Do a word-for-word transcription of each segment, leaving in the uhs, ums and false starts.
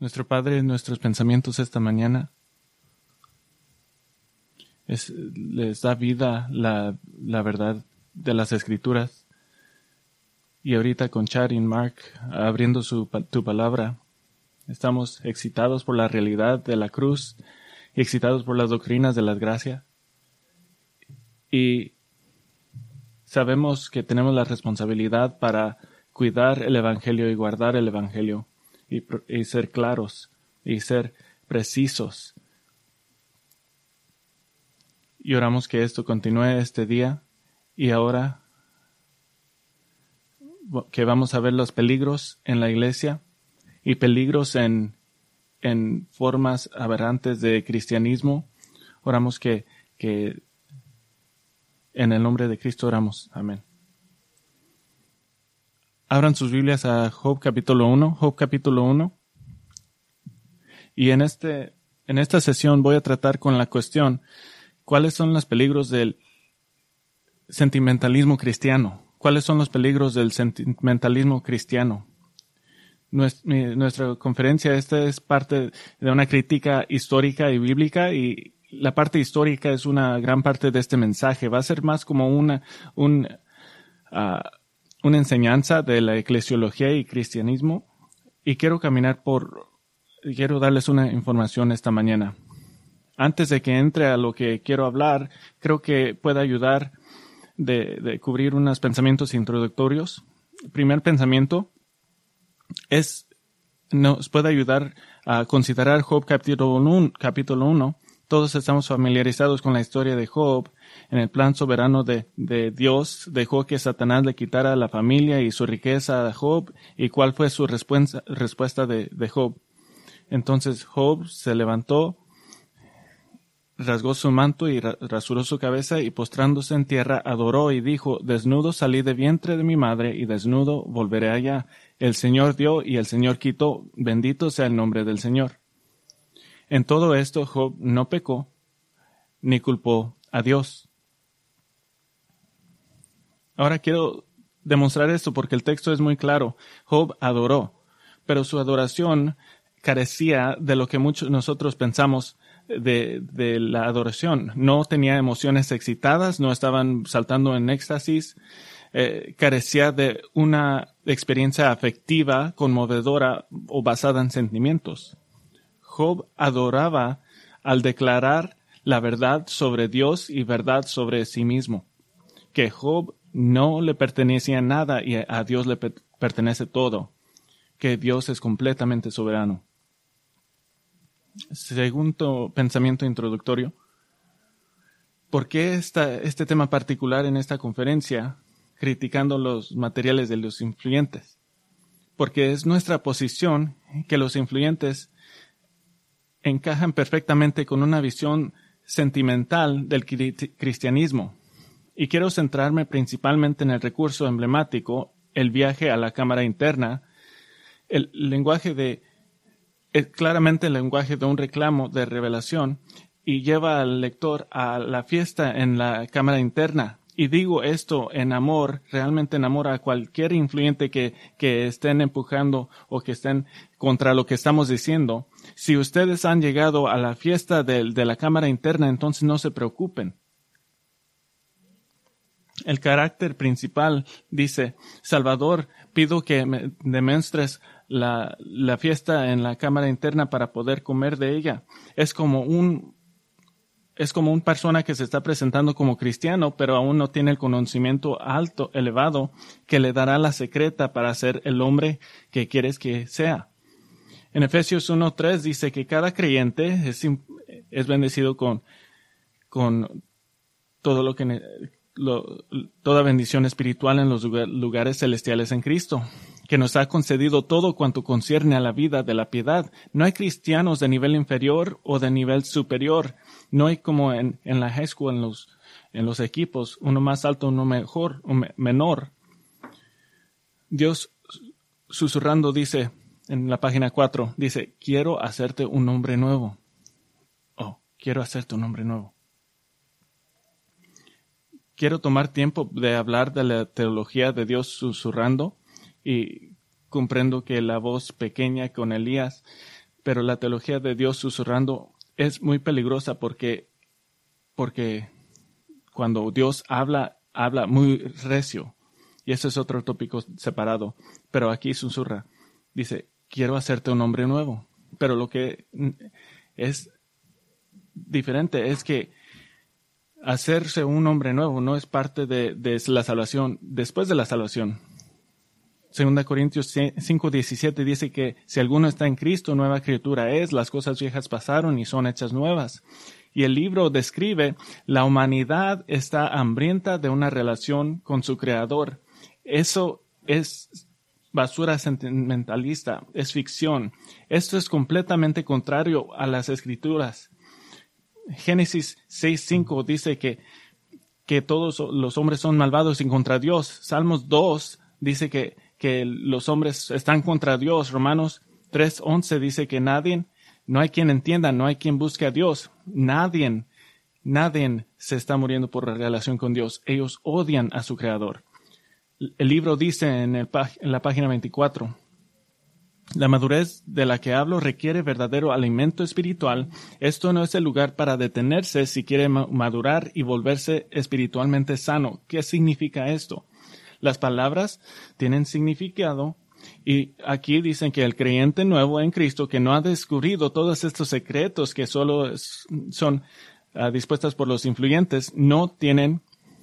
Nuestro Padre, nuestros pensamientos esta mañana es, les da vida la, la verdad de las Escrituras. Y ahorita con Chad y Mark abriendo su, tu palabra, estamos excitados por la realidad de la cruz y excitados por las doctrinas de la gracia. Y sabemos que tenemos la responsabilidad para cuidar el Evangelio y guardar el Evangelio y, y ser claros y ser precisos. Y oramos que esto continúe este día y ahora que vamos a ver los peligros en la iglesia y peligros en, en formas aberrantes de cristianismo. Oramos que, que en el nombre de Cristo oramos. Amén. Abran sus Biblias a Job capítulo uno. Job capítulo uno. Y en, este, en esta sesión voy a tratar con la cuestión, ¿cuáles son los peligros del sentimentalismo cristiano? ¿Cuáles son los peligros del sentimentalismo cristiano? Nuestra conferencia, esta es parte de una crítica histórica y bíblica, y la parte histórica es una gran parte de este mensaje. Va a ser más como una, un, uh, una enseñanza de la eclesiología y cristianismo. Y quiero caminar por, quiero darles una información esta mañana. Antes de que entre a lo que quiero hablar, creo que puede ayudar de, de cubrir unos pensamientos introductorios. El primer pensamiento es, nos puede ayudar a considerar Job capítulo uno, capítulo uno. Todos estamos familiarizados con la historia de Job. En el plan soberano de, de Dios, dejó que Satanás le quitara la familia y su riqueza a Job. ¿Y cuál fue su respuesta, respuesta de, de Job? Entonces Job se levantó, rasgó su manto y rasuró su cabeza, y postrándose en tierra adoró y dijo: desnudo salí de vientre de mi madre, y desnudo volveré allá. El Señor dio y el Señor quitó, bendito sea el nombre del Señor. En todo esto Job no pecó ni culpó a Dios. Ahora quiero demostrar esto porque el texto es muy claro. Job adoró, pero su adoración carecía de lo que muchos nosotros pensamos de, de la adoración. No tenía emociones excitadas, no estaban saltando en éxtasis, eh, carecía de una experiencia afectiva, conmovedora o basada en sentimientos. Job adoraba al declarar la verdad sobre Dios y verdad sobre sí mismo, que Job no le pertenecía nada y a Dios le per- pertenece todo, que Dios es completamente soberano. Segundo pensamiento introductorio. ¿Por qué esta, este tema particular en esta conferencia, criticando los materiales de los influyentes? Porque es nuestra posición que los influyentes encajan perfectamente con una visión sentimental del cristianismo. Y quiero centrarme principalmente en el recurso emblemático, el viaje a la cámara interna, el lenguaje de es claramente el lenguaje de un reclamo de revelación, y lleva al lector a la fiesta en la cámara interna. Y digo esto en amor, realmente en amor a cualquier influyente que, que estén empujando o que estén contra lo que estamos diciendo. Si ustedes han llegado a la fiesta de, de la cámara interna, entonces no se preocupen. El carácter principal dice: Salvador, pido que me demuestres la, la fiesta en la cámara interna para poder comer de ella. Es como un, es como una persona que se está presentando como cristiano, pero aún no tiene el conocimiento alto, elevado, que le dará la secreta para ser el hombre que quieres que sea. En Efesios uno tres dice que cada creyente es, es bendecido con, con todo lo que Lo, toda bendición espiritual en los lugares celestiales en Cristo, que nos ha concedido todo cuanto concierne a la vida de la piedad. No hay cristianos de nivel inferior o de nivel superior. No hay como en, en la high school, en los, en los equipos, uno más alto, uno mejor, o me, menor. Dios susurrando dice en la página cuatro, dice: quiero hacerte un hombre nuevo. Oh, quiero hacerte un hombre nuevo. Quiero tomar tiempo de hablar de la teología de Dios susurrando, y comprendo que la voz pequeña con Elías pero la teología de Dios susurrando es muy peligrosa porque, porque cuando Dios habla, habla muy recio. Y eso es otro tópico separado. Pero aquí susurra. Dice, quiero hacerte un hombre nuevo. Pero lo que es diferente es que hacerse un hombre nuevo no es parte de, de la salvación, después de la salvación. Segunda Corintios cinco diecisiete dice que si alguno está en Cristo, nueva criatura es, las cosas viejas pasaron y son hechas nuevas. Y el libro describe, la humanidad está hambrienta de una relación con su Creador. Eso es basura sentimentalista, es ficción. Esto es completamente contrario a las Escrituras. Génesis seis cinco dice que, que todos los hombres son malvados y contra Dios. Salmos dos dice que que los hombres están contra Dios. Romanos tres once dice que nadie, no hay quien entienda, no hay quien busque a Dios. Nadie, nadie se está muriendo por la relación con Dios. Ellos odian a su Creador. El libro dice en, el, en la página veinticuatro, la madurez de la que hablo requiere verdadero alimento espiritual. Esto no es el lugar para detenerse si quiere madurar y volverse espiritualmente sano. ¿Qué significa esto? Las palabras tienen significado y aquí dicen que el creyente nuevo en Cristo que no ha descubierto todos estos secretos que solo es, son uh, dispuestas por los influyentes, no tienen,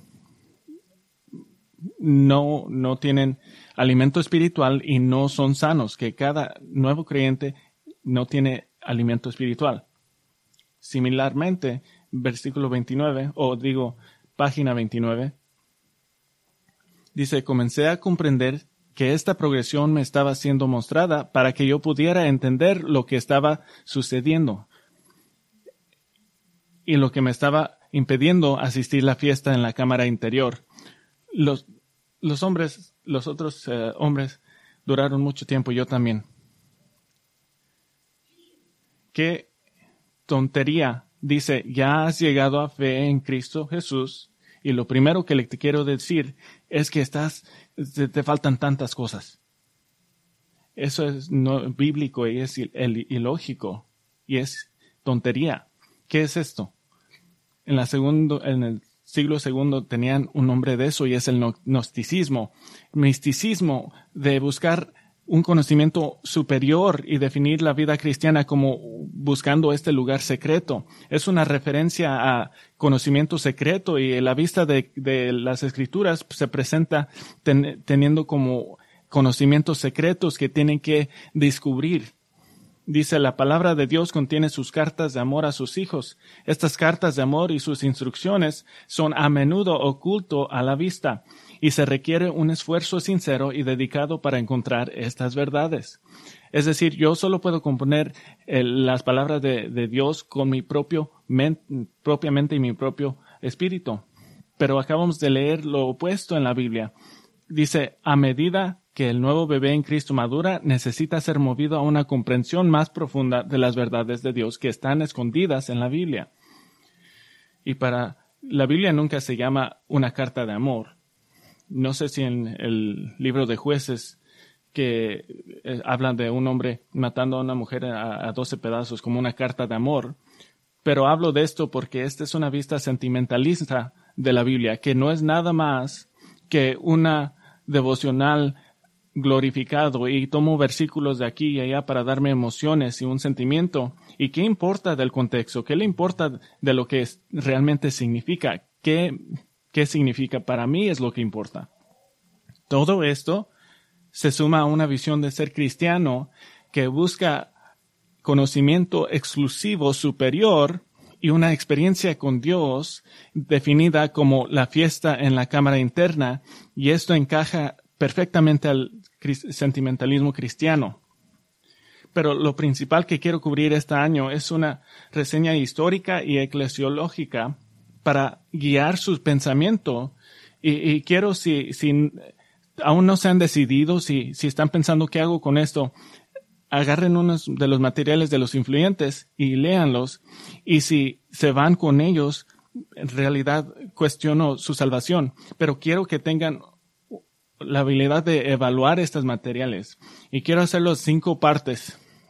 no, no tienen alimento espiritual y no son sanos, que cada nuevo creyente no tiene alimento espiritual. Similarmente, versículo veintinueve, o digo, página veintinueve, dice, comencé a comprender que esta progresión me estaba siendo mostrada para que yo pudiera entender lo que estaba sucediendo y lo que me estaba impidiendo asistir a la fiesta en la cámara interior. Los, los hombres, los otros uh, hombres duraron mucho tiempo, yo también. Qué tontería. Dice, ya has llegado a fe en Cristo Jesús. Y lo primero que le te quiero decir es que estás, te, te faltan tantas cosas. Eso es no bíblico y es il, ilógico y es tontería. ¿Qué es esto? En la segundo, en el siglo segundo tenían un nombre de eso y es el gnosticismo. Misticismo de buscar un conocimiento superior y definir la vida cristiana como buscando este lugar secreto. Es una referencia a conocimiento secreto y la vista de, de las Escrituras se presenta ten, teniendo como conocimientos secretos que tienen que descubrir. Dice, la palabra de Dios contiene sus cartas de amor a sus hijos. Estas cartas de amor y sus instrucciones son a menudo oculto a la vista y se requiere un esfuerzo sincero y dedicado para encontrar estas verdades. Es decir, yo solo puedo componer eh, las palabras de, de Dios con mi propio men, propia mente y mi propio espíritu. Pero acabamos de leer lo opuesto en la Biblia. Dice, a medida que el nuevo bebé en Cristo madura, necesita ser movido a una comprensión más profunda de las verdades de Dios que están escondidas en la Biblia. Y para la Biblia nunca se llama una carta de amor. No sé si en el libro de Jueces que eh, hablan de un hombre matando a una mujer a, a doce pedazos como una carta de amor, pero hablo de esto porque esta es una vista sentimentalista de la Biblia, que no es nada más que una devocional glorificado y tomo versículos de aquí y allá para darme emociones y un sentimiento. ¿Y qué importa del contexto? ¿Qué le importa de lo que es, realmente significa? ¿Qué, qué significa? Para mí es lo que importa. Todo esto se suma a una visión de ser cristiano que busca conocimiento exclusivo superior y una experiencia con Dios definida como la fiesta en la cámara interna, y esto encaja perfectamente al sentimentalismo cristiano. Pero lo principal que quiero cubrir este año es una reseña histórica y eclesiológica para guiar su pensamiento. Y, y quiero, si, si aún no se han decidido, si, si están pensando qué hago con esto, agarren unos de los materiales de los influyentes y léanlos. Y si se van con ellos, en realidad cuestiono su salvación. Pero quiero que tengan la habilidad de evaluar estos materiales. Y quiero hacerlo en cinco partes.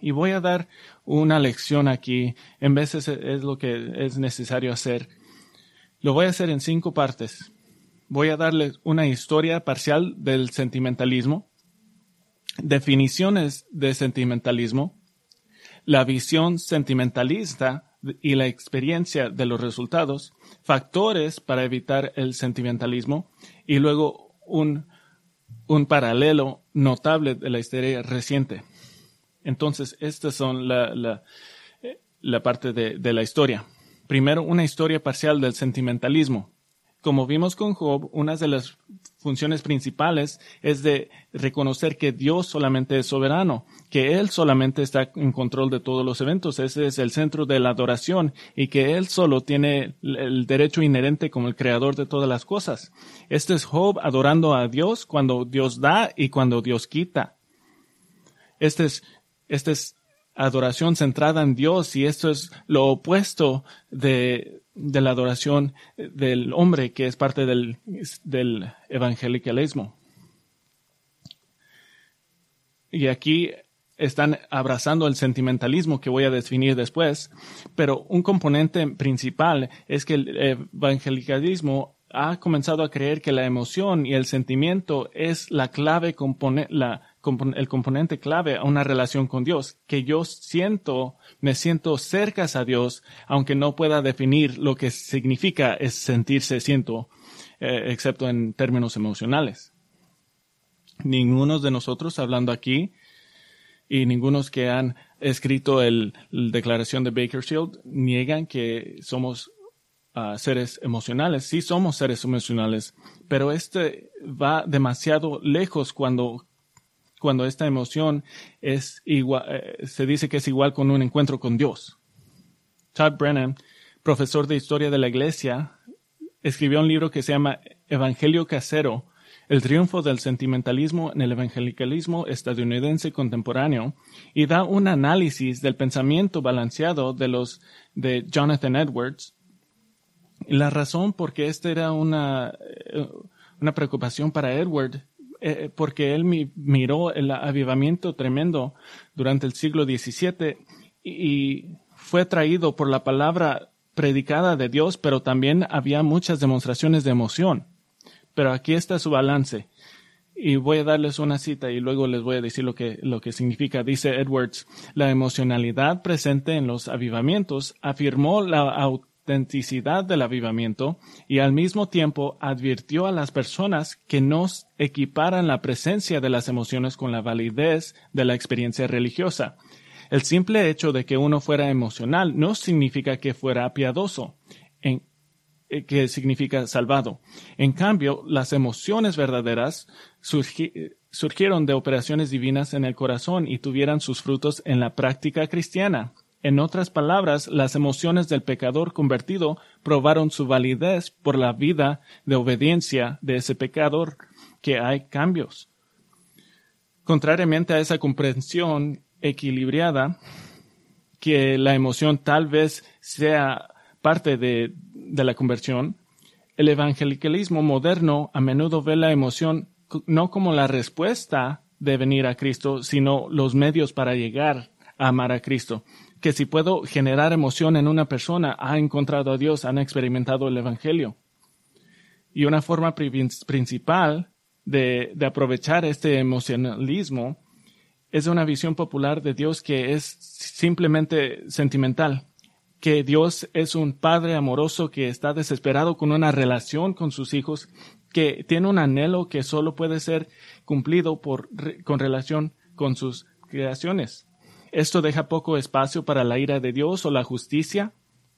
Y voy a dar una lección aquí. En veces es lo que es necesario hacer. Lo voy a hacer en cinco partes. Voy a darles una historia parcial del sentimentalismo, definiciones de sentimentalismo, la visión sentimentalista y la experiencia de los resultados, factores para evitar el sentimentalismo y luego un, un paralelo notable de la historia reciente. Entonces, estas son la, la, la parte de, de la historia. Primero, una historia parcial del sentimentalismo. Como vimos con Job, una de las funciones principales es de reconocer que Dios solamente es soberano, que Él solamente está en control de todos los eventos. Ese es el centro de la adoración y que Él solo tiene el derecho inherente como el creador de todas las cosas. Este es Job adorando a Dios cuando Dios da y cuando Dios quita. Este es, este es adoración centrada en Dios y esto es lo opuesto de, de la adoración del hombre que es parte del, del evangelicalismo. Y aquí están abrazando el sentimentalismo que voy a definir después, pero un componente principal es que el evangelicalismo ha comenzado a creer que la emoción y el sentimiento es la clave compone, la el componente clave a una relación con Dios, que yo siento, me siento cerca a Dios, aunque no pueda definir lo que significa es sentirse, siento, eh, excepto en términos emocionales. Ninguno de nosotros hablando aquí y ninguno que han escrito el, la declaración de Bakersfield niegan que somos uh, seres emocionales. Sí somos seres emocionales, pero este va demasiado lejos cuando cuando esta emoción es igual, eh, se dice que es igual con un encuentro con Dios. Todd Brennan, profesor de historia de la iglesia, escribió un libro que se llama Evangelio Casero, el triunfo del sentimentalismo en el evangelicalismo estadounidense contemporáneo, y da un análisis del pensamiento balanceado de los de Jonathan Edwards. Y la razón por qué esta era una, una preocupación para Edwards Eh, porque él mi, miró el avivamiento tremendo durante el siglo diecisiete y, y fue atraído por la palabra predicada de Dios, pero también había muchas demostraciones de emoción. Pero aquí está su balance. Y voy a darles una cita y luego les voy a decir lo que, lo que significa. Dice Edwards, la emocionalidad presente en los avivamientos afirmó la autenticidad autenticidad del avivamiento y al mismo tiempo advirtió a las personas que no equiparan la presencia de las emociones con la validez de la experiencia religiosa. El simple hecho de que uno fuera emocional no significa que fuera piadoso, en, que significa salvado. En cambio, las emociones verdaderas surgi, surgieron de operaciones divinas en el corazón y tuvieran sus frutos en la práctica cristiana. En otras palabras, las emociones del pecador convertido probaron su validez por la vida de obediencia de ese pecador, que hay cambios. Contrariamente a esa comprensión equilibrada, que la emoción tal vez sea parte de, de la conversión, el evangelicalismo moderno a menudo ve la emoción no como la respuesta de venir a Cristo, sino los medios para llegar a amar a Cristo. Que si puedo generar emoción en una persona, ha encontrado a Dios, han experimentado el Evangelio. Y una forma principal de, de aprovechar este emocionalismo es una visión popular de Dios que es simplemente sentimental. Que Dios es un padre amoroso que está desesperado con una relación con sus hijos, que tiene un anhelo que solo puede ser cumplido por, con relación con sus creaciones. Esto deja poco espacio para la ira de Dios o la justicia.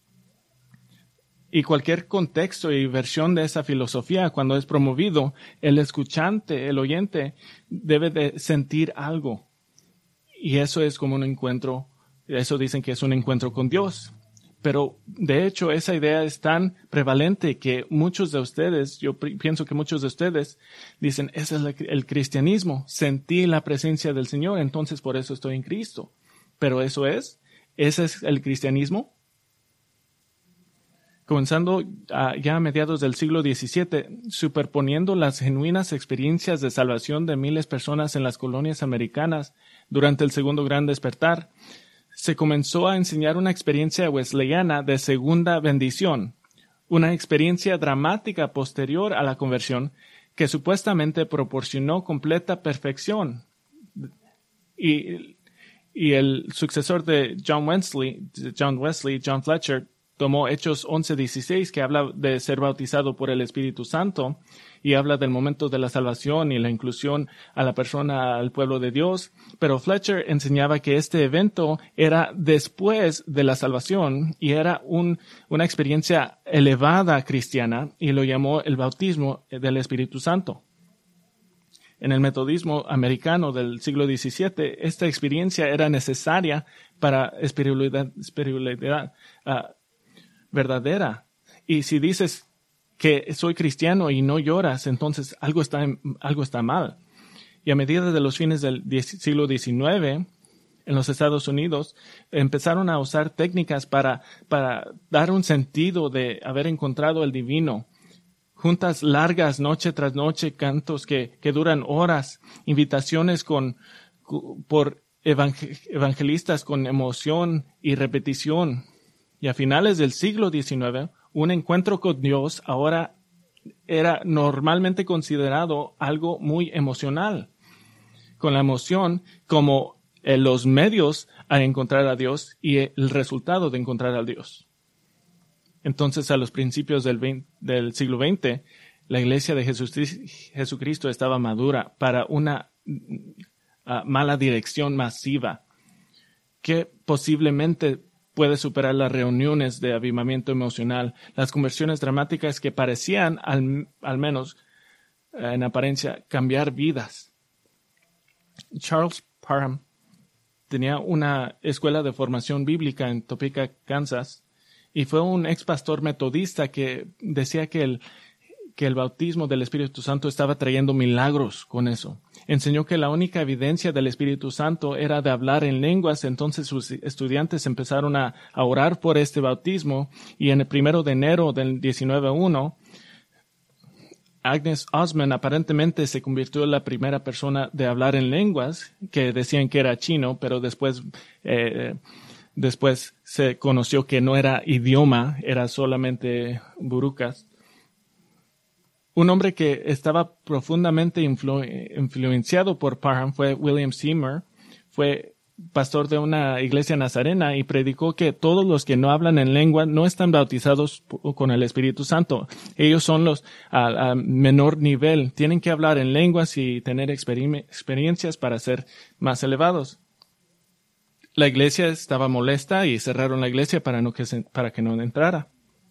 Y cualquier contexto y versión de esa filosofía, cuando es promovido, el escuchante, el oyente, debe de sentir algo. Y eso es como un encuentro, eso dicen que es un encuentro con Dios. Pero, de hecho, esa idea es tan prevalente que muchos de ustedes, yo pienso que muchos de ustedes dicen, ese es el cristianismo, sentí la presencia del Señor, entonces por eso estoy en Cristo. Pero eso es, ese es el cristianismo. comenzando uh, ya a mediados del siglo diecisiete, superponiendo las genuinas experiencias de salvación de miles de personas en las colonias americanas durante el segundo gran despertar, se comenzó a enseñar una experiencia wesleyana de segunda bendición, una experiencia dramática posterior a la conversión que supuestamente proporcionó completa perfección. Y, y el sucesor de John Wesley, John Wesley, John Fletcher, tomó Hechos once dieciséis, que habla de ser bautizado por el Espíritu Santo, y habla del momento de la salvación y la inclusión a la persona, al pueblo de Dios. Pero Fletcher enseñaba que este evento era después de la salvación y era un, una experiencia elevada cristiana, y lo llamó el bautismo del Espíritu Santo. En el metodismo americano del siglo diecisiete, esta experiencia era necesaria para espiritualidad, espiritualidad uh, verdadera. Y si dices que soy cristiano y no lloras, entonces algo está, algo está mal. Y a medida de los fines del siglo diecinueve, en los Estados Unidos, empezaron a usar técnicas para, para dar un sentido de haber encontrado el divino. Juntas largas, noche tras noche, cantos que, que duran horas, invitaciones con, por evangelistas con emoción y repetición. Y a finales del siglo diecinueve, un encuentro con Dios ahora era normalmente considerado algo muy emocional, con la emoción como eh, los medios a encontrar a Dios y el resultado de encontrar a Dios. Entonces, a los principios del, veinte, del siglo veinte, la iglesia de Jesús, Jesucristo estaba madura para una uh, mala dirección masiva que posiblemente puede superar las reuniones de avivamiento emocional, las conversiones dramáticas que parecían, al, al menos en apariencia, cambiar vidas. Charles Parham tenía una escuela de formación bíblica en Topeka, Kansas, y fue un ex pastor metodista que decía que el, que el bautismo del Espíritu Santo estaba trayendo milagros con eso. Enseñó que la única evidencia del Espíritu Santo era de hablar en lenguas. Entonces sus estudiantes empezaron a, a orar por este bautismo, y en el primero de enero del diecinueve uno, Agnes Osman aparentemente se convirtió en la primera persona de hablar en lenguas, que decían que era chino, pero después, eh, después se conoció que no era idioma, era solamente burucas. Un hombre que estaba profundamente influ- influenciado por Parham fue William Seymour. Fue pastor de una iglesia nazarena y predicó que todos los que no hablan en lengua no están bautizados con el Espíritu Santo. Ellos son los a, a menor nivel. Tienen que hablar en lenguas y tener exper- experiencias para ser más elevados. La iglesia estaba molesta y cerraron la iglesia para, no que, se, para que no entrara.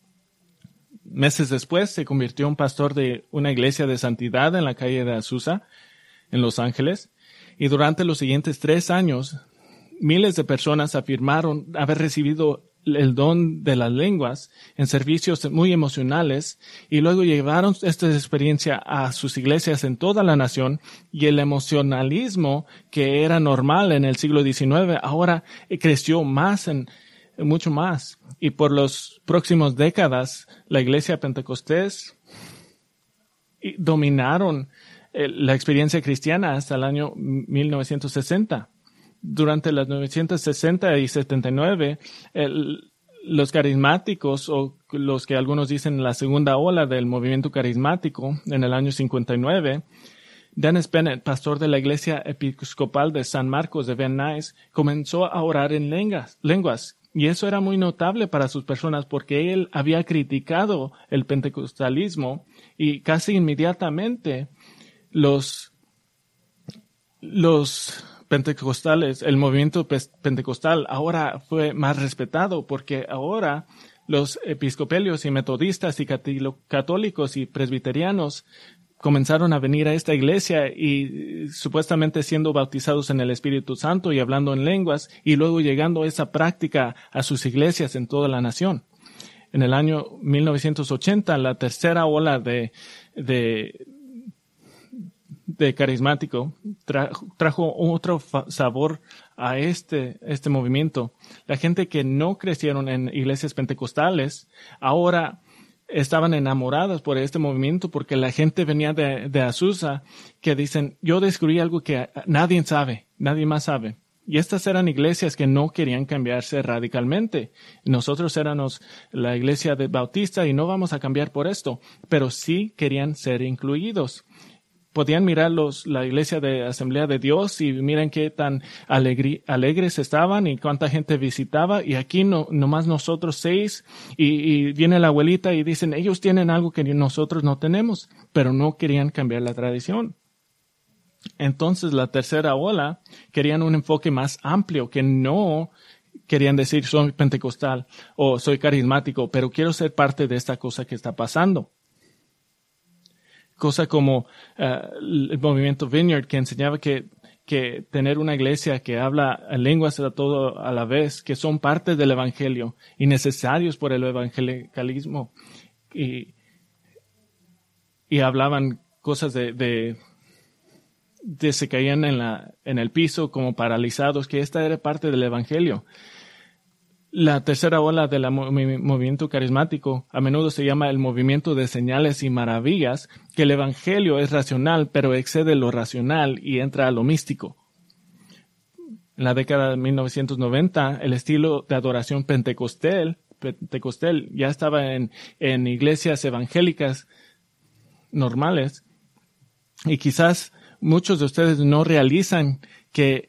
Meses después se convirtió en pastor de una iglesia de santidad en la calle de Azusa, en Los Ángeles, y durante los siguientes tres años, miles de personas afirmaron haber recibido el don de las lenguas en servicios muy emocionales, y luego llevaron esta experiencia a sus iglesias en toda la nación, y el emocionalismo que era normal en el siglo diecinueve ahora creció más en mucho más. Y por los próximos décadas, la iglesia pentecostés dominaron la experiencia cristiana hasta el año mil novecientos sesenta. Durante las mil novecientos sesenta y setenta y nueve, el, los carismáticos, o los que algunos dicen la segunda ola del movimiento carismático, en el año cincuenta y nueve, Dennis Bennett, pastor de la iglesia episcopal de San Marcos de Van Nuys, comenzó a orar en lenguas, lenguas. Y eso era muy notable para sus personas porque él había criticado el pentecostalismo, y casi inmediatamente los, los pentecostales, el movimiento pentecostal ahora fue más respetado, porque ahora los episcopalios y metodistas y católicos y presbiterianos comenzaron a venir a esta iglesia y supuestamente siendo bautizados en el Espíritu Santo y hablando en lenguas, y luego llegando a esa práctica a sus iglesias en toda la nación. En el año mil novecientos ochenta, la tercera ola de, de, de carismático tra, trajo otro fa, sabor a este, este movimiento. La gente que no crecieron en iglesias pentecostales, ahora estaban enamoradas por este movimiento porque la gente venía de, de Azusa que dicen, yo descubrí algo que nadie sabe, nadie más sabe. Y estas eran iglesias que no querían cambiarse radicalmente. Nosotros éramos la iglesia de Bautista y no vamos a cambiar por esto, pero sí querían ser incluidos. Podían mirar los, la iglesia de Asamblea de Dios y miren qué tan alegri, alegres estaban y cuánta gente visitaba. Y aquí no, nomás nosotros seis y, y viene la abuelita y dicen, ellos tienen algo que nosotros no tenemos, pero no querían cambiar la tradición. Entonces la tercera ola querían un enfoque más amplio, que no querían decir soy pentecostal o soy carismático, pero quiero ser parte de esta cosa que está pasando. Cosa como uh, el movimiento Vineyard, que enseñaba que, que tener una iglesia que habla lenguas a todo a la vez, que son parte del evangelio y necesarios por el evangelicalismo, y, y hablaban cosas de, de de se caían en la en el piso como paralizados, que esta era parte del evangelio. La tercera ola del movimiento carismático a menudo se llama el movimiento de señales y maravillas, que el evangelio es racional, pero excede lo racional y entra a lo místico. En la década de mil novecientos noventa, el estilo de adoración pentecostal, pentecostal ya estaba en, en iglesias evangélicas normales, y quizás muchos de ustedes no realizan que,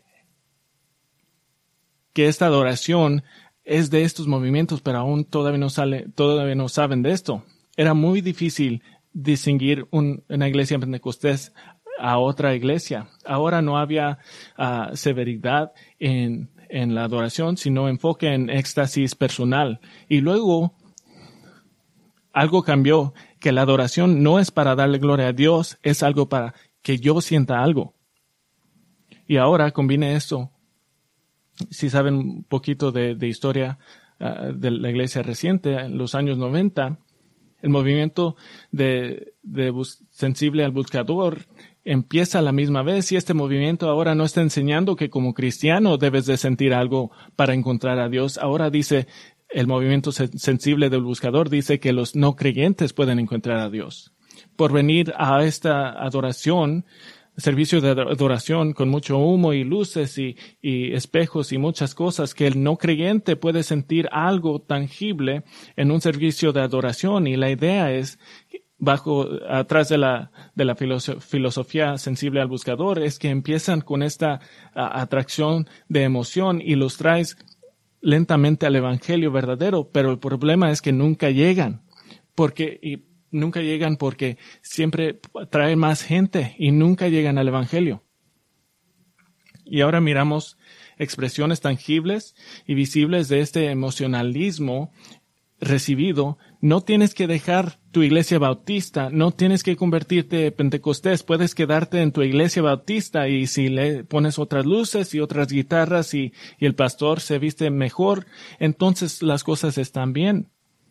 que esta adoración es de estos movimientos, pero aún todavía no sale, todavía no saben de esto. Era muy difícil distinguir un, una iglesia pentecostés a otra iglesia. Ahora no había uh, severidad en, en la adoración, sino enfoque en éxtasis personal. Y luego algo cambió, que la adoración no es para darle gloria a Dios, es algo para que yo sienta algo. Y ahora combine esto. Si saben un poquito de, de historia uh, de la iglesia reciente, en los años noventa, el movimiento de, de bus, sensible al buscador empieza a la misma vez, y este movimiento ahora no está enseñando que como cristiano debes de sentir algo para encontrar a Dios. Ahora dice, el movimiento sensible del buscador dice que los no creyentes pueden encontrar a Dios. Por venir a esta adoración, servicio de adoración con mucho humo y luces y, y espejos y muchas cosas, que el no creyente puede sentir algo tangible en un servicio de adoración. Y la idea es, bajo, atrás de la, de la filoso- filosofía sensible al buscador, es que empiezan con esta a, atracción de emoción y los traes lentamente al evangelio verdadero, pero el problema es que nunca llegan, porque, y, Nunca llegan porque siempre traen más gente y nunca llegan al evangelio. Y ahora miramos expresiones tangibles y visibles de este emocionalismo recibido. No tienes que dejar tu iglesia bautista, no tienes que convertirte en pentecostés, puedes quedarte en tu iglesia bautista, y si le pones otras luces y otras guitarras y, y el pastor se viste mejor, entonces las cosas están bien.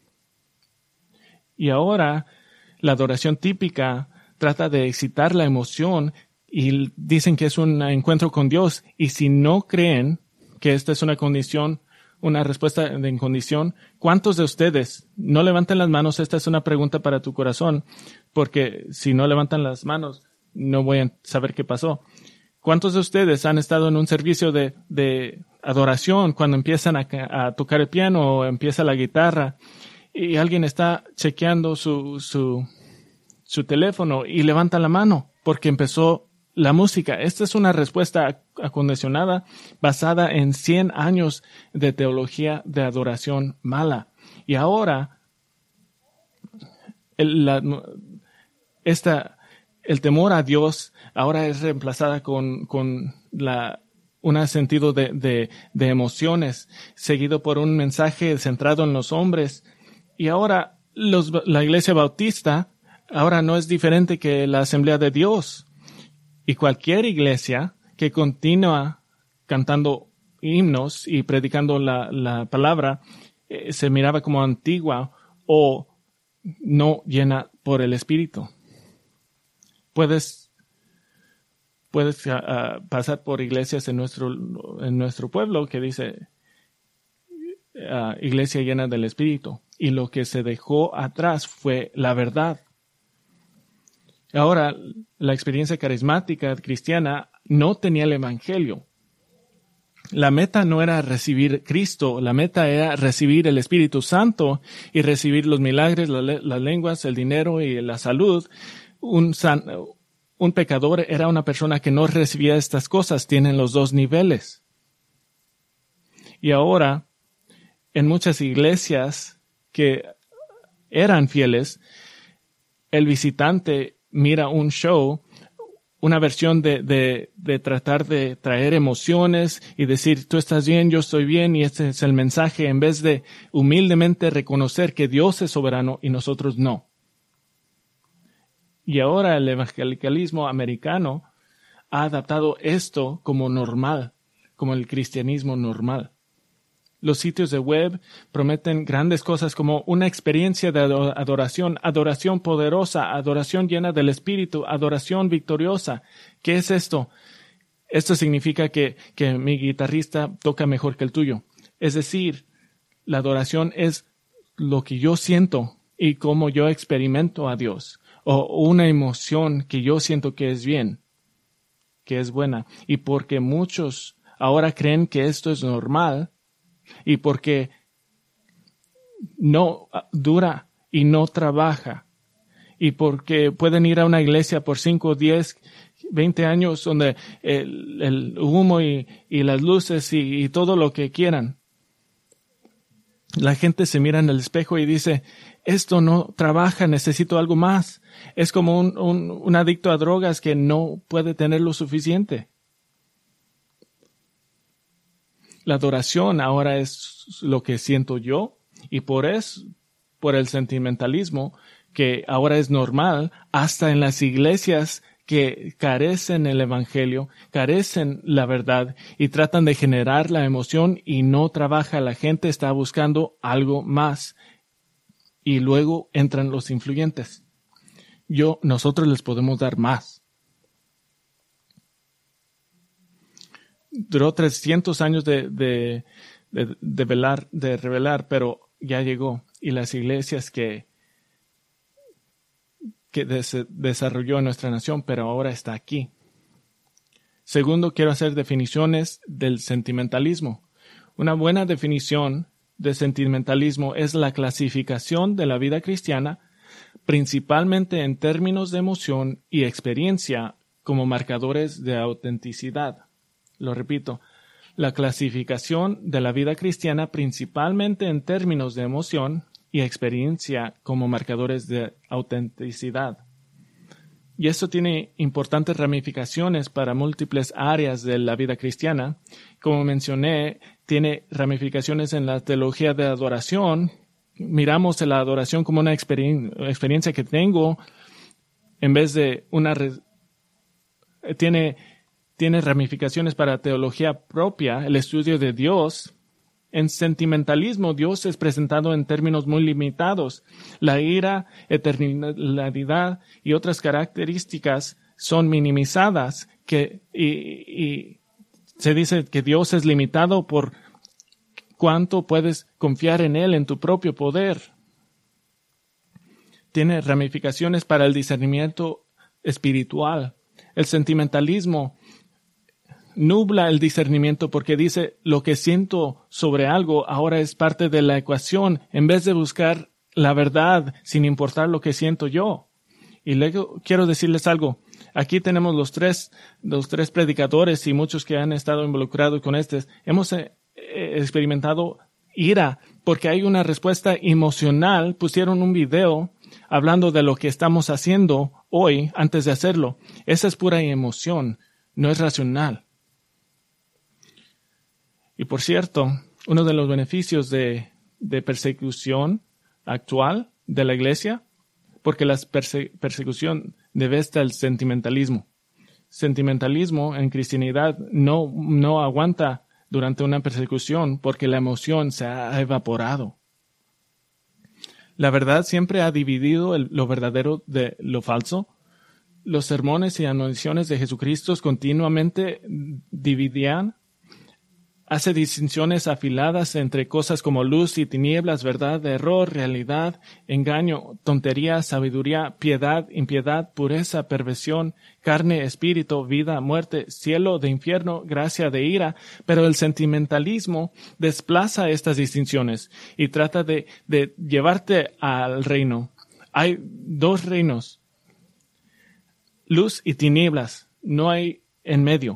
Y ahora, la adoración típica trata de excitar la emoción y dicen que es un encuentro con Dios. Y si no creen que esta es una condición, una respuesta de condición, ¿cuántos de ustedes no levanten las manos? Esta es una pregunta para tu corazón, porque si no levantan las manos, no voy a saber qué pasó. ¿Cuántos de ustedes han estado en un servicio de, de adoración cuando empiezan a, a tocar el piano o empieza la guitarra? Y alguien está chequeando su, su, su teléfono y levanta la mano porque empezó la música? Esta es una respuesta acondicionada basada en cien años de teología de adoración mala. Y ahora, el, la, esta, el temor a Dios ahora es reemplazada con, con la, un sentido de, de, de emociones, seguido por un mensaje centrado en los hombres. Y ahora los, la iglesia bautista ahora no es diferente que la Asamblea de Dios. Y cualquier iglesia que continúa cantando himnos y predicando la, la palabra eh, se miraba como antigua o no llena por el Espíritu. Puedes puedes uh, pasar por iglesias en nuestro, en nuestro pueblo que dice uh, iglesia llena del Espíritu. Y lo que se dejó atrás fue la verdad. Ahora, la experiencia carismática cristiana no tenía el Evangelio. La meta no era recibir Cristo, la meta era recibir el Espíritu Santo y recibir los milagros, la, las lenguas, el dinero y la salud. Un, san, un pecador era una persona que no recibía estas cosas, tienen los dos niveles. Y ahora, en muchas iglesias que eran fieles, el visitante mira un show, una versión de, de, de tratar de traer emociones y decir, tú estás bien, yo estoy bien, y este es el mensaje, en vez de humildemente reconocer que Dios es soberano y nosotros no. Y ahora el evangelicalismo americano ha adaptado esto como normal, como el cristianismo normal. Los sitios de web prometen grandes cosas como una experiencia de adoración, adoración poderosa, adoración llena del Espíritu, adoración victoriosa. ¿Qué es esto? Esto significa que, que mi guitarrista toca mejor que el tuyo. Es decir, la adoración es lo que yo siento y cómo yo experimento a Dios, o una emoción que yo siento que es bien, que es buena. Y porque muchos ahora creen que esto es normal, y porque no dura y no trabaja, y porque pueden ir a una iglesia por cinco, diez, veinte años donde el, el humo y, y las luces y, y todo lo que quieran, la gente se mira en el espejo y dice, esto no trabaja, necesito algo más. Es como un, un, un adicto a drogas que no puede tener lo suficiente. La adoración ahora es lo que siento yo, y por eso, por el sentimentalismo, que ahora es normal, hasta en las iglesias que carecen el evangelio, carecen la verdad y tratan de generar la emoción y no trabaja. La gente está buscando algo más y luego entran los influyentes. Yo, nosotros les podemos dar más. Duró trescientos años de, de, de, de, velar, de revelar, pero ya llegó. Y las iglesias que, que des, desarrolló en nuestra nación, pero ahora está aquí. Segundo, quiero hacer definiciones del sentimentalismo. Una buena definición de sentimentalismo es la clasificación de la vida cristiana, principalmente en términos de emoción y experiencia como marcadores de autenticidad. Lo repito, la clasificación de la vida cristiana principalmente en términos de emoción y experiencia como marcadores de autenticidad. Y esto tiene importantes ramificaciones para múltiples áreas de la vida cristiana. Como mencioné, tiene ramificaciones en la teología de adoración. Miramos la adoración como una experien- experiencia que tengo en vez de una... Re- tiene... Tiene ramificaciones para teología propia, el estudio de Dios. En sentimentalismo, Dios es presentado en términos muy limitados. La ira, eternidad y otras características son minimizadas, que, y, y se dice que Dios es limitado por cuánto puedes confiar en Él, en tu propio poder. Tiene ramificaciones para el discernimiento espiritual. El sentimentalismo nubla el discernimiento porque dice lo que siento sobre algo ahora es parte de la ecuación en vez de buscar la verdad sin importar lo que siento yo. Y luego quiero decirles algo. Aquí tenemos los tres, los tres predicadores y muchos que han estado involucrados con este. Hemos eh, experimentado ira porque hay una respuesta emocional. Pusieron un video hablando de lo que estamos haciendo hoy antes de hacerlo. Esa es pura emoción, no es racional. Y por cierto, uno de los beneficios de, de persecución actual de la iglesia, porque la perse- persecución devasta el sentimentalismo. Sentimentalismo en cristianidad no, no aguanta durante una persecución porque la emoción se ha evaporado. La verdad siempre ha dividido el, lo verdadero de lo falso. los sermones y anunciaciones de Jesucristo continuamente dividían. Hace distinciones afiladas entre cosas como luz y tinieblas, verdad, error, realidad, engaño, tontería, sabiduría, piedad, impiedad, pureza, perversión, carne, espíritu, vida, muerte, cielo de infierno, gracia de ira. Pero el sentimentalismo desplaza estas distinciones y trata de, de llevarte al reino. Hay dos reinos, luz y tinieblas, no hay en medio.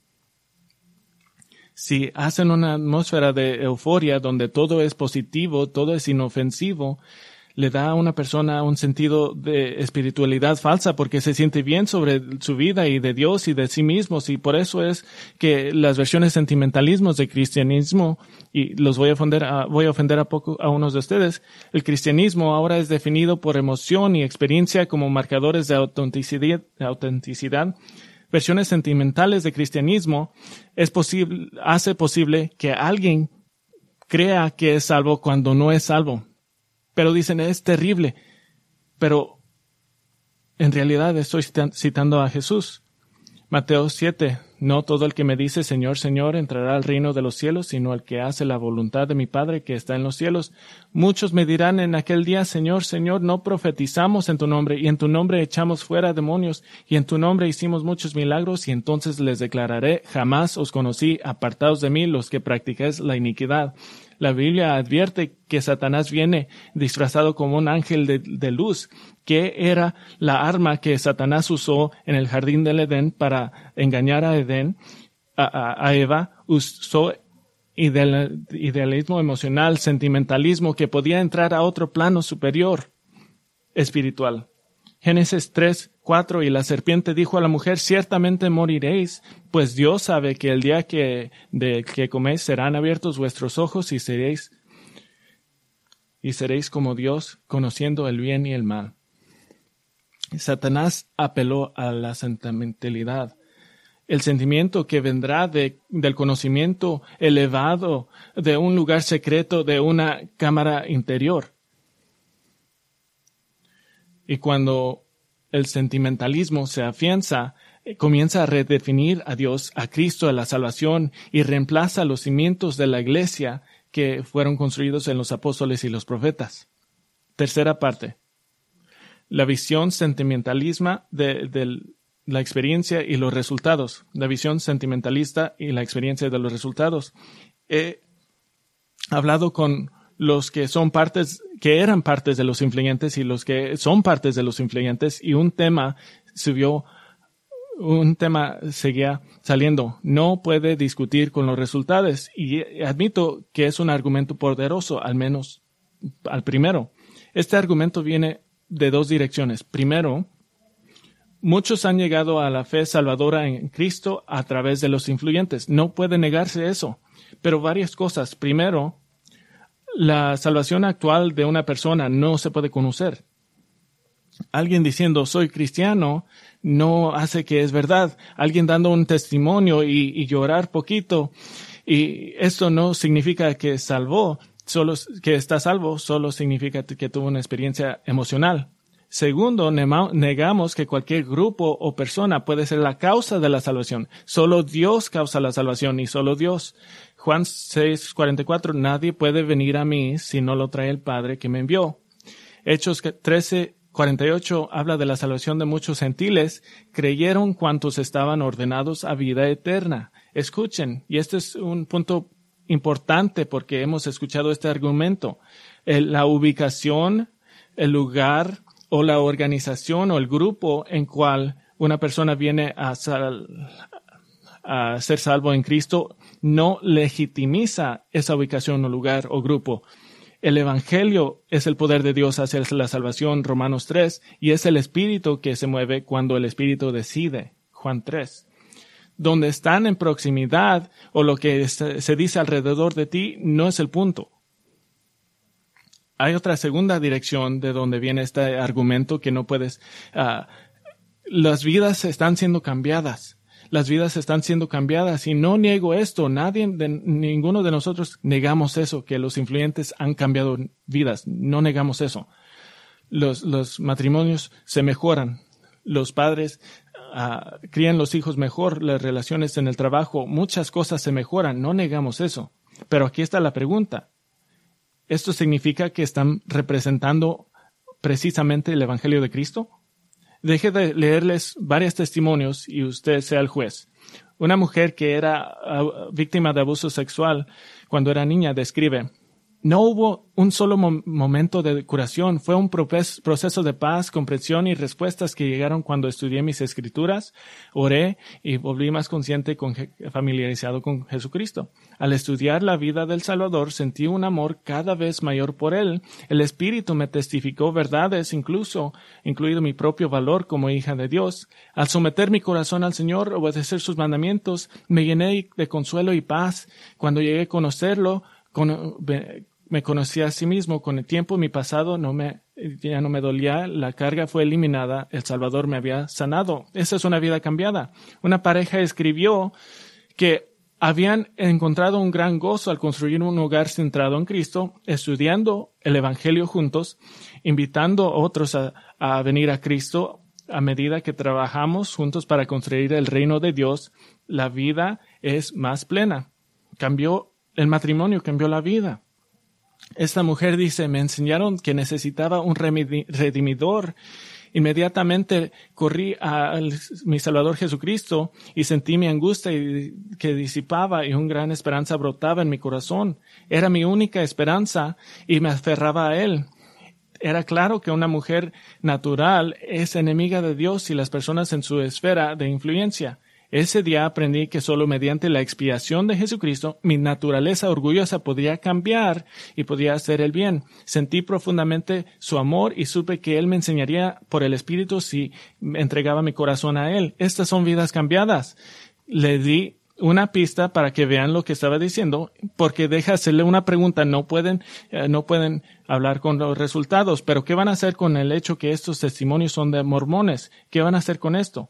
Si hacen una atmósfera de euforia donde todo es positivo, todo es inofensivo, le da a una persona un sentido de espiritualidad falsa porque se siente bien sobre su vida y de Dios y de sí mismos, y por eso es que las versiones sentimentalismos de cristianismo, y los voy a ofender a, voy a ofender a poco a unos de ustedes, el cristianismo ahora es definido por emoción y experiencia como marcadores de autenticidad, de autenticidad. Versiones sentimentales de cristianismo es posible, hace posible que alguien crea que es salvo cuando no es salvo. Pero dicen, es terrible. Pero en realidad estoy citando a Jesús. Mateo siete. No todo el que me dice Señor, Señor entrará al reino de los cielos, sino el que hace la voluntad de mi Padre que está en los cielos. Muchos me dirán en aquel día, Señor, Señor, no profetizamos en tu nombre, y en tu nombre echamos fuera demonios, y en tu nombre hicimos muchos milagros, y entonces les declararé, jamás os conocí, apartaos de mí los que practicáis la iniquidad. La Biblia advierte que Satanás viene disfrazado como un ángel de, de luz, que era la arma que Satanás usó en el jardín del Edén para engañar a Edén, a, a, a Eva. Usó ideal, idealismo emocional, sentimentalismo, que podía entrar a otro plano superior espiritual. Génesis tres, cuatro, y la serpiente dijo a la mujer, ciertamente moriréis, pues Dios sabe que el día que, de que coméis serán abiertos vuestros ojos y seréis, y seréis como Dios, conociendo el bien y el mal. Satanás apeló a la sentimentalidad, el sentimiento que vendrá de, del conocimiento elevado, de un lugar secreto, de una cámara interior. Y cuando el sentimentalismo se afianza, comienza a redefinir a Dios, a Cristo, a la salvación, y reemplaza los cimientos de la iglesia que fueron construidos en los apóstoles y los profetas. Tercera parte. La visión sentimentalista de, de la experiencia y los resultados. La visión sentimentalista y la experiencia de los resultados. He hablado con los que son partes, que eran partes de los influyentes y los que son partes de los influyentes, y un tema subió, un tema seguía saliendo. No puede discutir con los resultados, y admito que es un argumento poderoso, al menos al primero. Este argumento viene de dos direcciones. Primero, muchos han llegado a la fe salvadora en Cristo a través de los influyentes. No puede negarse eso, pero varias cosas. Primero, la salvación actual de una persona no se puede conocer. Alguien diciendo soy cristiano no hace que es verdad. Alguien dando un testimonio y, y llorar poquito, y esto no significa que salvó, solo que está salvo, solo significa que tuvo una experiencia emocional. Segundo, negamos que cualquier grupo o persona puede ser la causa de la salvación. Solo Dios causa la salvación, y solo Dios. Juan seis cuarenta y cuatro, nadie puede venir a mí si no lo trae el Padre que me envió. Hechos trece cuarenta y ocho habla de la salvación de muchos gentiles. Creyeron cuantos estaban ordenados a vida eterna. Escuchen, y este es un punto importante porque hemos escuchado este argumento. El, la ubicación, el lugar o la organización o el grupo en cual una persona viene a, sal, a ser salvo en Cristo no legitimiza esa ubicación o lugar o grupo. El Evangelio es el poder de Dios hacia la salvación, Romanos tres, y es el Espíritu que se mueve cuando el Espíritu decide, Juan tres. Donde están en proximidad o lo que se dice alrededor de ti no es el punto. Hay otra segunda dirección de donde viene este argumento que no puedes... Uh, las vidas están siendo cambiadas. Las vidas están siendo cambiadas y no niego esto. Nadie, de, ninguno de nosotros negamos eso, que los influyentes han cambiado vidas. No negamos eso. Los, los matrimonios se mejoran. los padres uh, crían los hijos mejor, las relaciones en el trabajo, muchas cosas se mejoran, no negamos eso. Pero aquí está la pregunta. ¿Esto significa que están representando precisamente el Evangelio de Cristo? Deje de leerles varios testimonios y usted sea el juez. Una mujer que era uh, víctima de abuso sexual cuando era niña describe: no hubo un solo mo- momento de curación. Fue un propes- proceso de paz, comprensión y respuestas que llegaron cuando estudié mis escrituras, oré y volví más consciente, con je- familiarizado con Jesucristo. Al estudiar la vida del Salvador, sentí un amor cada vez mayor por Él. El Espíritu me testificó verdades, incluso, incluido mi propio valor como hija de Dios. Al someter mi corazón al Señor, obedecer sus mandamientos, me llené de consuelo y paz. Cuando llegué a conocerlo, con, me conocí a sí mismo. Con el tiempo, mi pasado no me, ya no me dolía, la carga fue eliminada, el Salvador me había sanado. Esa es una vida cambiada. Una pareja escribió que habían encontrado un gran gozo al construir un hogar centrado en Cristo, estudiando el Evangelio juntos, invitando a otros a, a venir a Cristo. A medida que trabajamos juntos para construir el reino de Dios, la vida es más plena. Cambió el matrimonio, cambió la vida. Esta mujer dice: me enseñaron que necesitaba un redimidor. Inmediatamente corrí a mi Salvador Jesucristo y sentí mi angustia que disipaba y una gran esperanza brotaba en mi corazón. Era mi única esperanza y me aferraba a Él. Era claro que una mujer natural es enemiga de Dios y las personas en su esfera de influencia. Ese día aprendí que solo mediante la expiación de Jesucristo mi naturaleza orgullosa podría cambiar y podría hacer el bien. Sentí profundamente su amor y supe que Él me enseñaría por el Espíritu si me entregaba mi corazón a Él. Estas son vidas cambiadas. Le di una pista para que vean lo que estaba diciendo, porque deja hacerle una pregunta. No pueden, eh, no pueden hablar con los resultados, pero ¿qué van a hacer con el hecho que estos testimonios son de mormones? ¿Qué van a hacer con esto?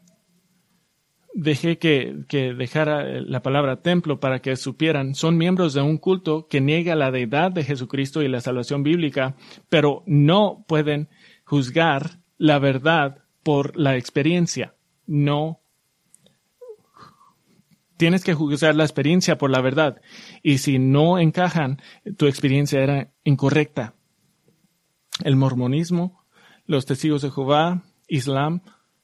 Dejé que, que dejara la palabra templo para que supieran. Son miembros de un culto que niega la deidad de Jesucristo y la salvación bíblica, pero no pueden juzgar la verdad por la experiencia. No. Tienes que juzgar la experiencia por la verdad. Y si no encajan, tu experiencia era incorrecta. El mormonismo, los testigos de Jehová, Islam,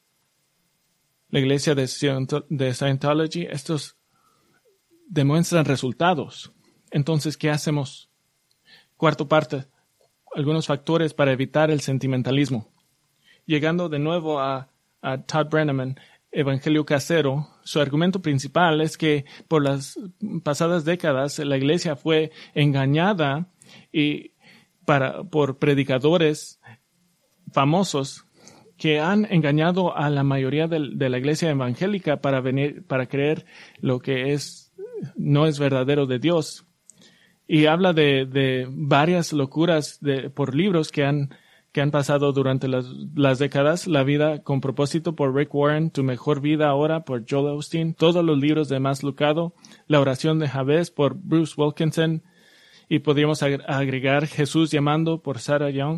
la iglesia de Scientology, estos demuestran resultados. Entonces, ¿qué hacemos? Cuarto parte, algunos factores para evitar el sentimentalismo. Llegando de nuevo a, a Todd Brenneman, Evangelio Casero, su argumento principal es que por las pasadas décadas la iglesia fue engañada y para, por predicadores famosos que han engañado a la mayoría de, de la iglesia evangélica para venir, para creer lo que es, no es verdadero de Dios. Y habla de, de varias locuras de, por libros que han, que han pasado durante las, las décadas. La vida con propósito por Rick Warren, Tu mejor vida ahora por Joel Osteen, todos los libros de Más Lucado, La oración de Jabez por Bruce Wilkinson, y podríamos agregar Jesús llamando por Sarah Young.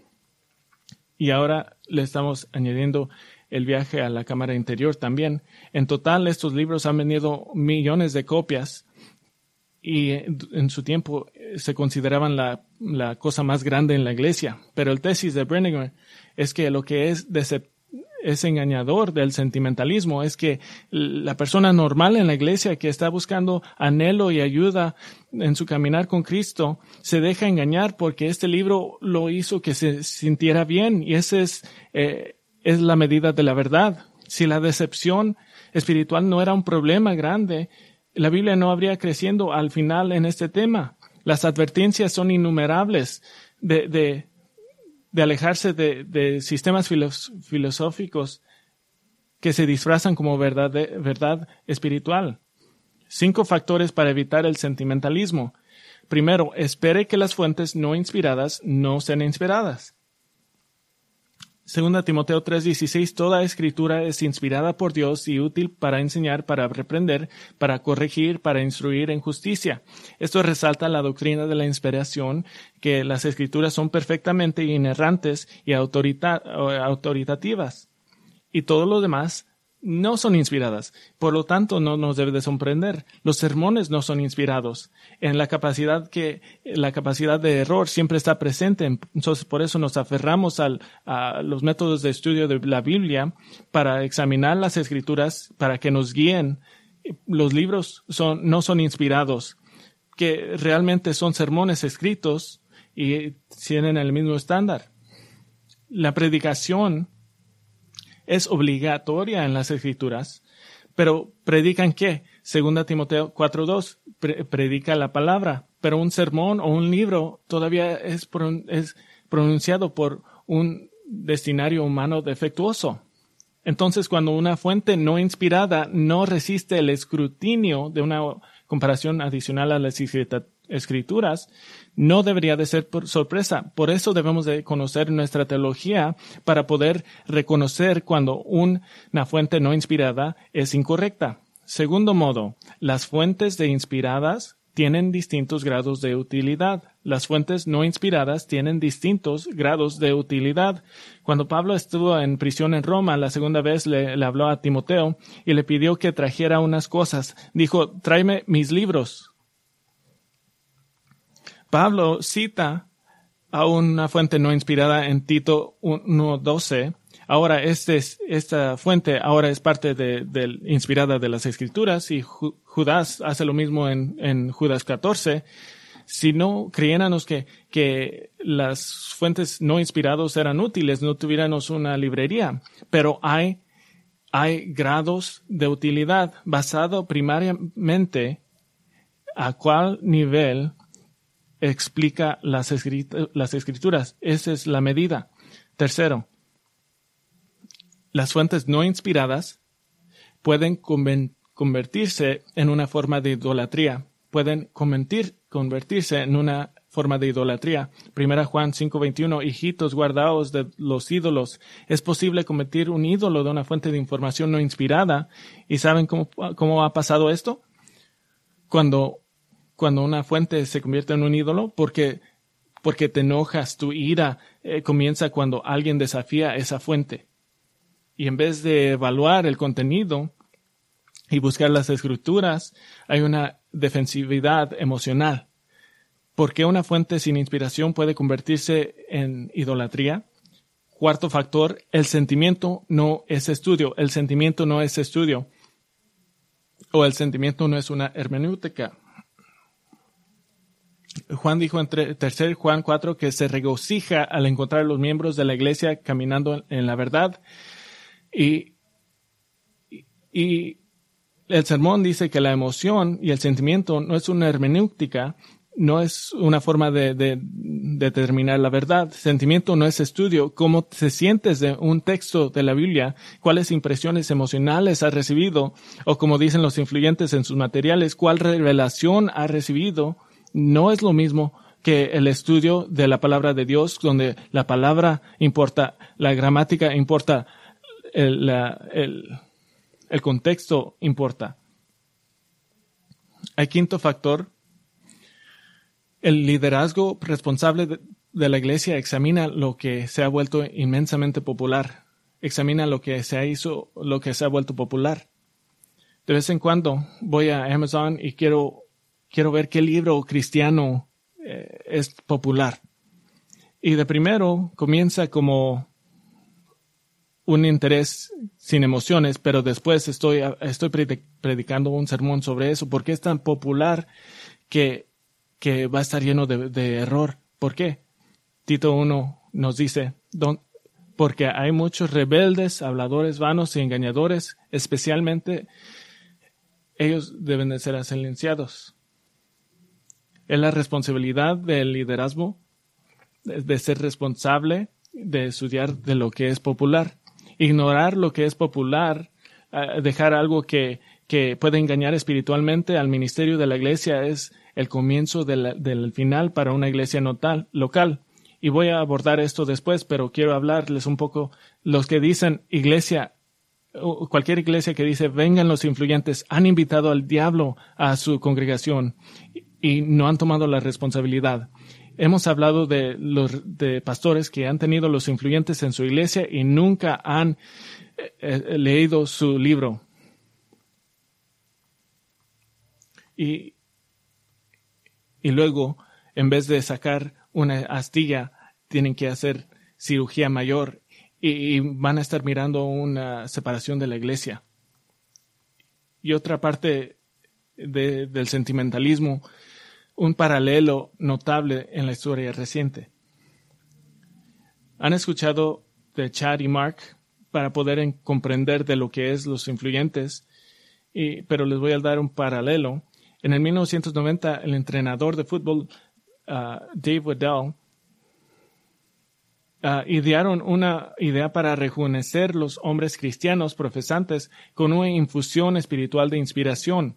Y ahora le estamos añadiendo el viaje a la cámara interior también. En total, estos libros han vendido millones de copias y en su tiempo se consideraban la, la cosa más grande en la iglesia. Pero el tesis de Brennigan es que lo que es, decep- es engañador del sentimentalismo es que la persona normal en la iglesia que está buscando anhelo y ayuda en su caminar con Cristo se deja engañar porque este libro lo hizo que se sintiera bien, y esa es, eh, es la medida de la verdad. Si la decepción espiritual no era un problema grande, la Biblia no habría creciendo al final en este tema. Las advertencias son innumerables de, de, de alejarse de, de sistemas filos, filosóficos que se disfrazan como verdad, de, verdad espiritual. Cinco factores para evitar el sentimentalismo. Primero, espere que las fuentes no inspiradas no sean inspiradas. Segunda Timoteo tres dieciséis, toda escritura es inspirada por Dios y útil para enseñar, para reprender, para corregir, para instruir en justicia. Esto resalta la doctrina de la inspiración, que las escrituras son perfectamente inerrantes y autorita- autoritativas. y todo lo demás no son inspiradas. Por lo tanto, no nos debe de sorprender. Los sermones no son inspirados. En la capacidad que, la capacidad de error siempre está presente. Entonces, por eso nos aferramos al, a los métodos de estudio de la Biblia para examinar las Escrituras, para que nos guíen. Los libros son, no son inspirados, que realmente son sermones escritos y tienen el mismo estándar. La predicación es obligatoria en las Escrituras, pero ¿predican qué? Segunda Timoteo cuatro dos, pre- predica la palabra, pero un sermón o un libro todavía es, pron- es pronunciado por un destinario humano defectuoso. Entonces, cuando una fuente no inspirada no resiste el escrutinio de una comparación adicional a las Escrituras, no debería de ser por sorpresa. Por eso debemos de conocer nuestra teología para poder reconocer cuando una fuente no inspirada es incorrecta. Segundo modo, las fuentes de inspiradas tienen distintos grados de utilidad. Las fuentes no inspiradas tienen distintos grados de utilidad. Cuando Pablo estuvo en prisión en Roma, la segunda vez le, le habló a Timoteo y le pidió que trajera unas cosas. Dijo, tráeme mis libros. Pablo cita a una fuente no inspirada en Tito uno doce. Ahora, este es, esta fuente ahora es parte de, de inspirada de las Escrituras y Ju, Judas hace lo mismo en, en Judas catorce. Si no creyéramos que, que las fuentes no inspiradas eran útiles, no tuviéramos una librería. Pero hay, hay grados de utilidad basado primariamente a cuál nivel explica las, escrit- las Escrituras. Esa es la medida. Tercero, las fuentes no inspiradas pueden conven- convertirse en una forma de idolatría. Pueden convertir, convertirse en una forma de idolatría. Primera Juan cinco veintiuno, hijitos, guardaos de los ídolos. Es posible convertir un ídolo de una fuente de información no inspirada. ¿Y saben cómo, cómo ha pasado esto? Cuando, cuando una fuente se convierte en un ídolo, porque, porque te enojas, tu ira eh, comienza cuando alguien desafía esa fuente. Y en vez de evaluar el contenido y buscar las Escrituras, hay una defensividad emocional. ¿Por qué una fuente sin inspiración puede convertirse en idolatría? Cuarto factor, el sentimiento no es estudio. El sentimiento no es estudio. O el sentimiento no es una hermenéutica. Juan dijo en tercer Juan cuatro que se regocija al encontrar a los miembros de la iglesia caminando en la verdad. Y, y el sermón dice que la emoción y el sentimiento no es una hermenéutica, no es una forma de, de, de determinar la verdad. Sentimiento no es estudio. ¿Cómo te sientes de un texto de la Biblia? ¿Cuáles impresiones emocionales has recibido? O como dicen los influyentes en sus materiales, ¿cuál revelación has recibido? No es lo mismo que el estudio de la palabra de Dios, donde la palabra importa, la gramática importa, el, la, el, el contexto importa. Hay quinto factor. El liderazgo responsable de, de la iglesia examina lo que se ha vuelto inmensamente popular. Examina lo que se ha hizo, lo que se ha vuelto popular. De vez en cuando voy a Amazon y quiero, quiero ver qué libro cristiano eh, es popular. Y de primero comienza como un interés sin emociones, pero después estoy, estoy predicando un sermón sobre eso. ¿Por qué es tan popular que que va a estar lleno de, de error? ¿Por qué? Tito uno nos dice, don, porque hay muchos rebeldes, habladores vanos y engañadores, especialmente ellos deben de ser silenciados. Es la responsabilidad del liderazgo de, de ser responsable, de estudiar de lo que es popular. Ignorar lo que es popular, uh, dejar algo que, que puede engañar espiritualmente al ministerio de la iglesia es el comienzo de la, del final para una iglesia notal, local. Y voy a abordar esto después, pero quiero hablarles un poco. Los que dicen iglesia, cualquier iglesia que dice vengan los influyentes, han invitado al diablo a su congregación y no han tomado la responsabilidad. Hemos hablado de los de pastores que han tenido los influyentes en su iglesia y nunca han eh, leído su libro. Y, y luego, en vez de sacar una astilla, tienen que hacer cirugía mayor y, y van a estar mirando una separación de la iglesia. Y otra parte de, del sentimentalismo, un paralelo notable en la historia reciente. ¿Han escuchado de Chad y Mark para poder en, comprender de lo que es los influyentes? Y, pero les voy a dar un paralelo. En el mil novecientos noventa, el entrenador de fútbol, uh, Dave Waddell, uh, idearon una idea para rejuvenecer los hombres cristianos profesantes con una infusión espiritual de inspiración.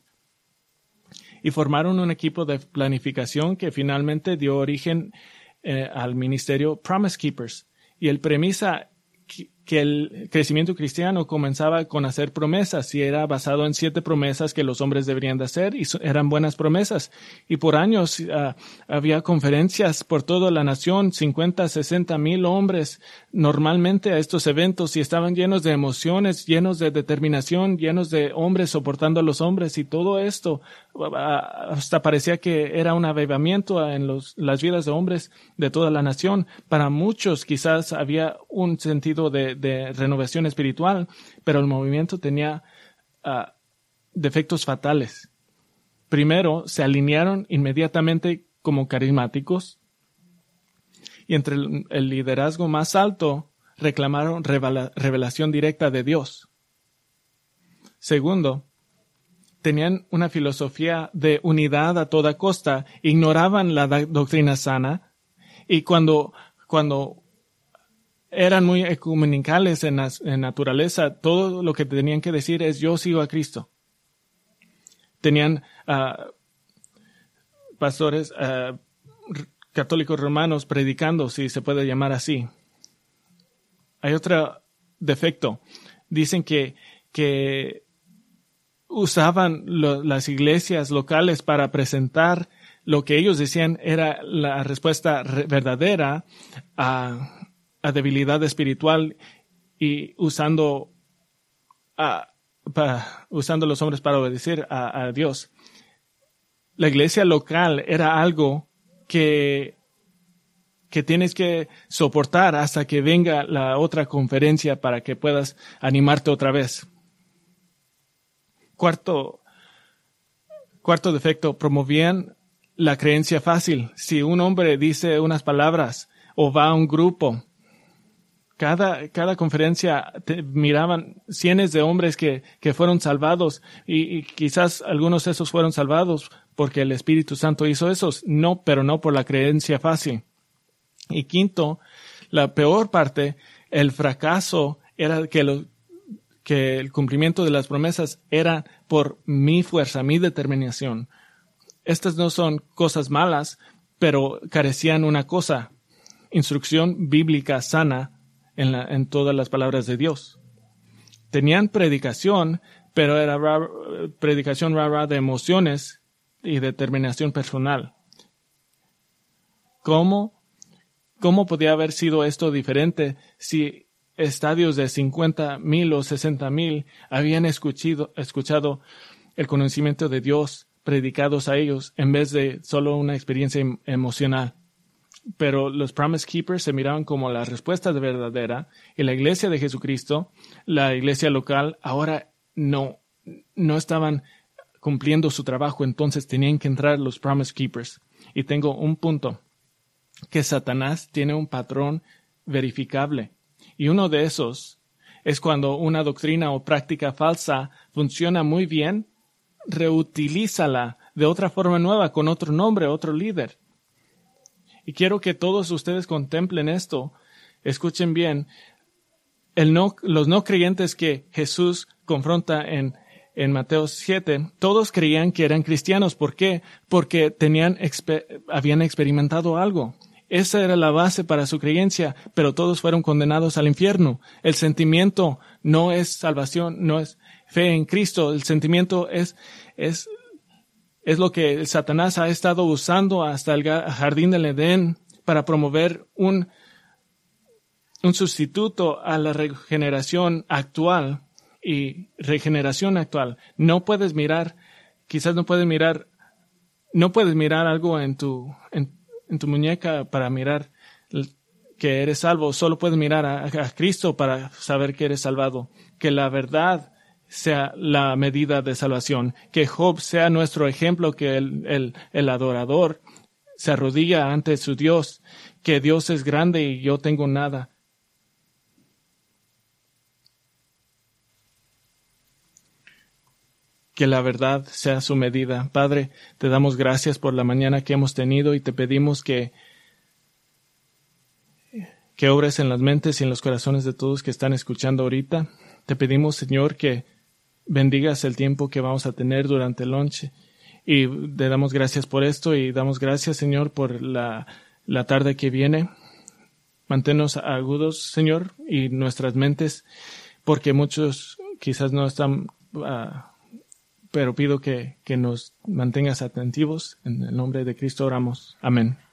Y formaron un equipo de planificación que finalmente dio origen eh, al ministerio Promise Keepers. Y el premisa que el crecimiento cristiano comenzaba con hacer promesas y era basado en siete promesas que los hombres deberían de hacer y eran buenas promesas. Y por años uh, había conferencias por toda la nación, cincuenta, sesenta mil hombres normalmente a estos eventos y estaban llenos de emociones, llenos de determinación, llenos de hombres soportando a los hombres y todo esto uh, hasta parecía que era un avivamiento en los, las vidas de hombres de toda la nación. Para muchos quizás había un sentido de de renovación espiritual, pero el movimiento tenía uh, defectos fatales. Primero, se alinearon inmediatamente como carismáticos y entre el, el liderazgo más alto reclamaron revela, revelación directa de Dios. Segundo, tenían una filosofía de unidad a toda costa, ignoraban la da- doctrina sana y cuando, cuando eran muy ecumenicales en, en naturaleza. Todo lo que tenían que decir es yo sigo a Cristo. Tenían uh, pastores uh, católicos romanos predicando, si se puede llamar así. Hay otro defecto. Dicen que, que usaban lo, las iglesias locales para presentar lo que ellos decían era la respuesta re- verdadera a a debilidad espiritual y usando a, pa, usando los hombres para obedecer a, a Dios. La iglesia local era algo que, que tienes que soportar hasta que venga la otra conferencia para que puedas animarte otra vez. Cuarto, cuarto defecto, promovían la creencia fácil. Si un hombre dice unas palabras o va a un grupo, Cada, cada conferencia te, miraban cientos de hombres que, que fueron salvados y, y quizás algunos de esos fueron salvados porque el Espíritu Santo hizo esos. No, pero no por la creencia fácil. Y quinto, la peor parte, el fracaso era que, lo, que el cumplimiento de las promesas era por mi fuerza, mi determinación. Estas no son cosas malas, pero carecían una cosa, instrucción bíblica sana En, la, en todas las palabras de Dios. Tenían predicación, pero era ra, predicación rara de emociones y determinación personal. ¿Cómo, cómo podía haber sido esto diferente si estadios de cincuenta mil o sesenta mil habían escuchado, escuchado el conocimiento de Dios predicados a ellos en vez de solo una experiencia em, emocional? Pero los Promise Keepers se miraban como la respuesta verdadera y la iglesia de Jesucristo, la iglesia local, ahora no, no estaban cumpliendo su trabajo, entonces tenían que entrar los Promise Keepers. Y tengo un punto, que Satanás tiene un patrón verificable y uno de esos es cuando una doctrina o práctica falsa funciona muy bien, reutilízala de otra forma nueva con otro nombre, otro líder. Y quiero que todos ustedes contemplen esto. Escuchen bien. El no, los no creyentes que Jesús confronta en, en Mateo siete, todos creían que eran cristianos. ¿Por qué? Porque tenían, exper, habían experimentado algo. Esa era la base para su creencia, pero todos fueron condenados al infierno. El sentimiento no es salvación, no es fe en Cristo. El sentimiento es, es es lo que Satanás ha estado usando hasta el jardín del Edén para promover un, un sustituto a la regeneración actual y regeneración actual. No puedes mirar, quizás no puedes mirar, no puedes mirar algo en tu, en, en tu muñeca para mirar que eres salvo. Solo puedes mirar a, a Cristo para saber que eres salvado. Que la verdad sea la medida de salvación. Que Job sea nuestro ejemplo, que el, el, el adorador se arrodilla ante su Dios, que Dios es grande y yo tengo nada. Que la verdad sea su medida. Padre, te damos gracias por la mañana que hemos tenido y te pedimos que, que obres en las mentes y en los corazones de todos que están escuchando ahorita. Te pedimos, Señor, que bendigas el tiempo que vamos a tener durante el lunch. Y te damos gracias por esto y damos gracias, Señor, por la, la tarde que viene. Manténnos agudos, Señor, y nuestras mentes, porque muchos quizás no están... Uh, pero pido que, que nos mantengas atentivos. En el nombre de Cristo oramos. Amén.